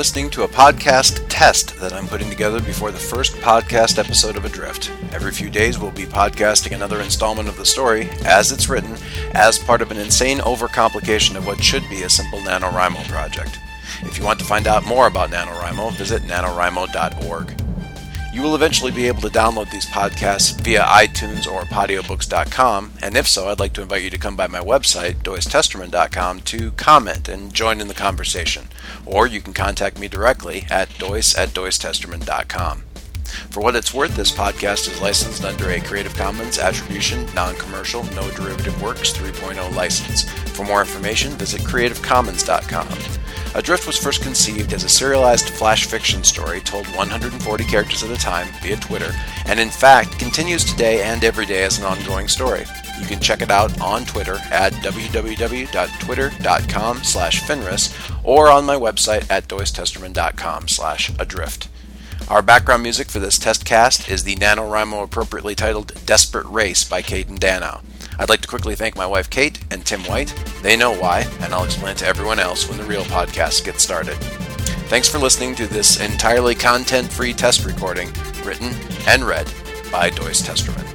listening to a podcast test that I'm putting together before the first podcast episode of Adrift. Every few days we'll be podcasting another installment of the story, as it's written, as part of an insane overcomplication of what should be a simple NaNoWriMo project. If you want to find out more about NaNoWriMo, visit nanowrimo.org. You will eventually be able to download these podcasts via iTunes or podiobooks.com, and if so, I'd like to invite you to come by my website, doistesterman.com, to comment and join in the conversation. Or you can contact me directly at dois@doistesterman.com. For what it's worth, this podcast is licensed under a Creative Commons Attribution, Non-Commercial, No Derivative Works 3.0 license. For more information, visit creativecommons.com. Adrift was first conceived as a serialized flash fiction story told 140 characters at a time via Twitter, and in fact continues today and every day as an ongoing story. You can check it out on Twitter at www.twitter.com/Fenris or on my website at doistesterman.com/adrift. Our background music for this test cast is the NaNoWriMo appropriately titled Desperate Race by Kate and Danow. I'd like to quickly thank my wife Kate and Tim White. They know why, and I'll explain to everyone else when the real podcast gets started. Thanks for listening to this entirely content-free test recording, written and read by Dois Testerman.